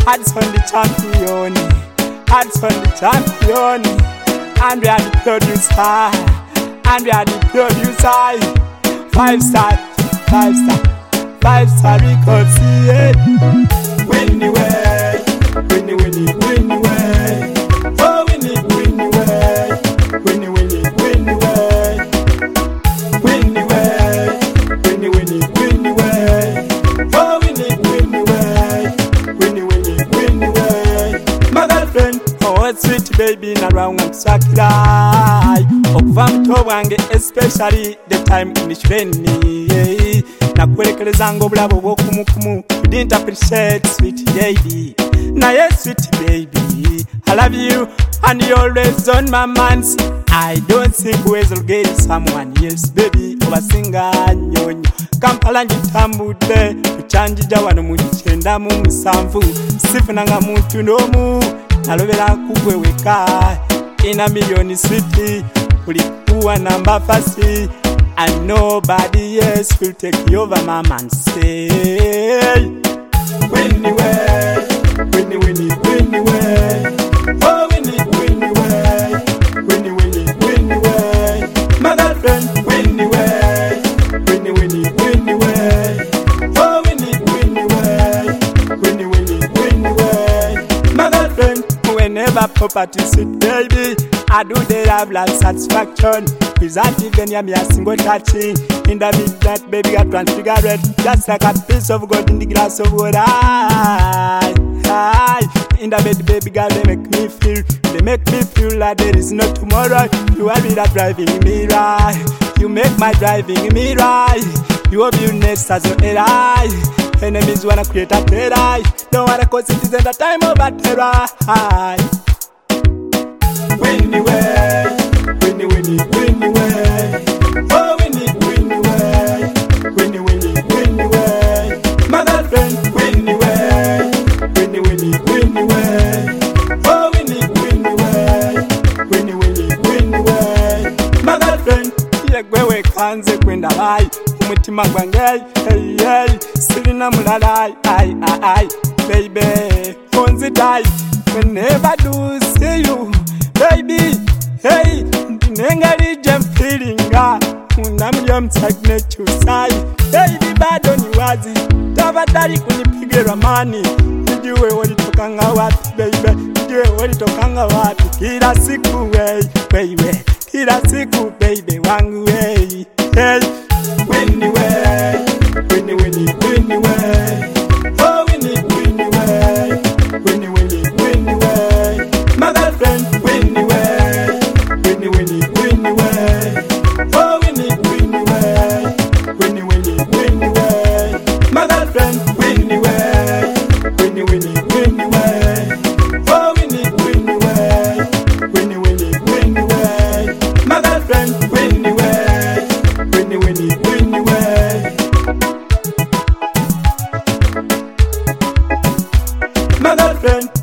Hudson the champion, Hudson the champion, and we are the producer, and we are the producer. 5-star, 5-star, 5-star records, yeah. Winnie way, Winnie, Winnie, Winnie way. Oh, Winnie, Winnie way, Winnie, Winnie, Winnie way. Winnie way, Winnie, Winnie, Winnie way. Oh, Winnie, Winnie way, Winnie, Winnie, Winnie way. My girlfriend, oh sweet baby, na round and sakirai. Okuva muto bwange especially the time in shweni. Nakulekeleza ngo bulabo bw'okumukumu. You didn't appreciate sweet lady. Na yes sweet baby, I love you and you're always on my mind. I don't think we'll get someone else baby. Obasinga nyonyo Kampala njitambude kuchanjija wano mu 9 mu 7 sifunanga muntu n'omu nalobera kugwe weka ina million sweet ulikuwa namba fasi and nobody else will take you over my man say Winnie way, Winnie, Winnie, Winnie way. Oh Winnie, Winnie way, Winnie, Winnie, Winnie way. My girlfriend, Winnie way, Winnie, Winnie, Winnie way. Oh Winnie, Winnie way, Winnie, Winnie, Winnie way. My girlfriend, whenever property sweet baby, I do the love satisfaction. Without even me a single touching. In the midnight, baby, got one cigarette, just like a piece of gold in the glass of water. In the bed, baby girl, they make me feel like there is no tomorrow. You are me that driving me right. You make my driving me right. You have your nest as your AI. Enemies wanna create a terror. Don't wanna cause it is in the time of a terror. Winnie way, Winnie, Winnie, Winnie way. Oh Winnie, Winnie way, Winnie, Winnie, Winnie way. My girlfriend, Winnie way, Winnie, Winnie, Winnie way. Oh Winnie, Winnie way, Winnie, Winnie, Winnie way. My girlfriend, yegwewe kanze kwenda bai. Umutima gwange, hey hey, sirina mulala, ay, baby, konzi die. Whenever do see you, baby, hey, nengali jam feelinga. Unamjua mtagne chusai, baby bado ni wazi. Tafadhali kunipige ramani, nijue ulitokanga wapi baby, nijue ulitokanga wapi. Kila siku baby, kila siku baby wangu hey. Winnie way, Winnie, Winnie, Winnie way. Oh Winnie, Winnie way, Winnie, Winnie, Winnie way. My girlfriend, Winnie way, Winnie, Winnie, Winnie way. Oh Winnie, Winnie way, Winnie, Winnie, Winnie way. My girlfriend, Winnie way, Winnie, Winnie, Winnie way. Oh Winnie, Winnie way, Winnie, Winnie, Winnie way. My girlfriend, Winnie way, Winnie, Winnie, Winnie way. My girlfriend.